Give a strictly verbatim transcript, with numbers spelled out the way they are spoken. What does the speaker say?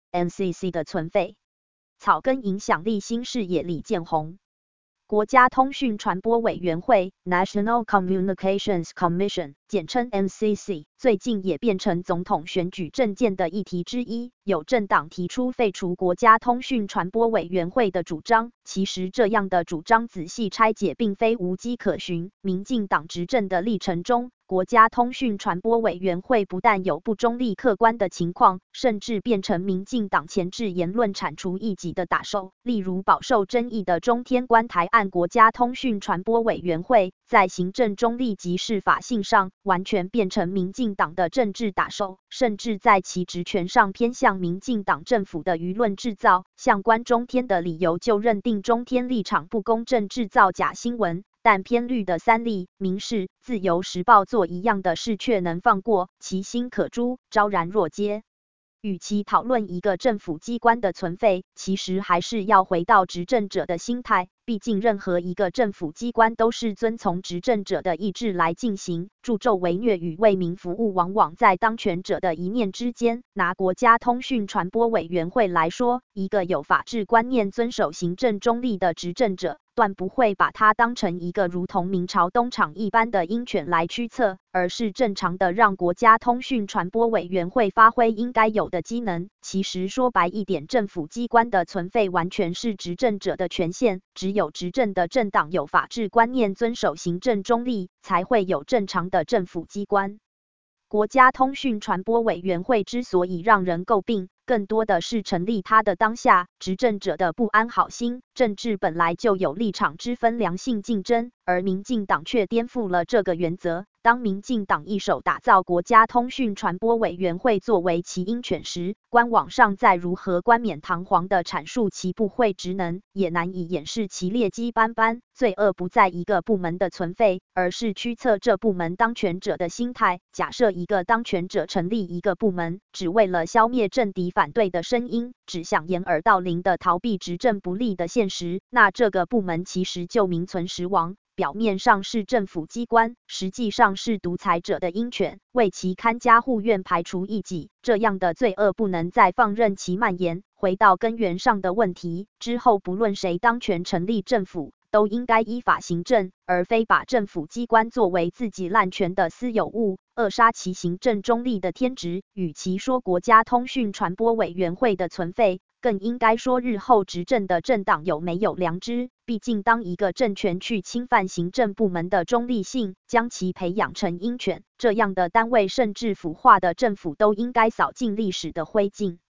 N C C 的存废。草根影响力新视野李建宏。国家通讯传播委员会 National Communications Commission 简称 N C C 最近也变成总统选举政见的议题之一，有政党提出废除国家通讯传播委员会的主张。其实这样的主张仔细拆解并非无迹可循，民进党执政的历程中，国家通讯传播委员会不但有不中立客观的情况，甚至变成民进党前置言论铲除异己的打手。例如饱受争议的中天关台案，国家通讯传播委员会在行政中立及适法性上完全变成民进党的政治打手，甚至在其职权上偏向民进党政府的舆论制造。相关中天的理由就认定中天立场不公正，制造假新闻。但偏绿的三立、民视、自由时报做一样的事却能放过，其心可诛，昭然若揭。与其讨论一个政府机关的存废，其实还是要回到执政者的心态。毕竟任何一个政府机关都是遵从执政者的意志来进行，助纣为虐与为民服务往往在当权者的一念之间。拿国家通讯传播委员会来说，一个有法治观念、遵守行政中立的执政者，断不会把它当成一个如同明朝东厂一般的鹰犬来驱策，而是正常的让国家通讯传播委员会发挥应该有的机能。其实说白一点，政府机关的存废完全是执政者的权限，只有执政的政党有法治观念，遵守行政中立，才会有正常的政府机关。国家通讯传播委员会之所以让人诟病，更多的是成立它的当下，执政者的不安好心。政治本来就有立场之分，良性竞争，而民进党却颠覆了这个原则。当民进党一手打造国家通讯传播委员会作为其鹰犬时，官网上再如何冠冕堂皇地阐述其不会职能，也难以掩饰其劣迹斑斑。罪恶不在一个部门的存废，而是驱策这部门当权者的心态。假设一个当权者成立一个部门，只为了消灭政敌反对的声音，只想掩耳盗铃地逃避执政不利的现实，那这个部门其实就名存实亡。表面上是政府机关，实际上是独裁者的鹰犬，为其看家护院，排除异己。这样的罪恶不能再放任其蔓延。回到根源上的问题，之后不论谁当权成立政府，都应该依法行政，而非把政府机关作为自己滥权的私有物，扼杀其行政中立的天职。与其说国家通讯传播委员会的存废，更应该说日后执政的政党有没有良知。毕竟当一个政权去侵犯行政部门的中立性，将其培养成鹰犬，这样的单位甚至腐化的政府都应该扫尽历史的灰烬。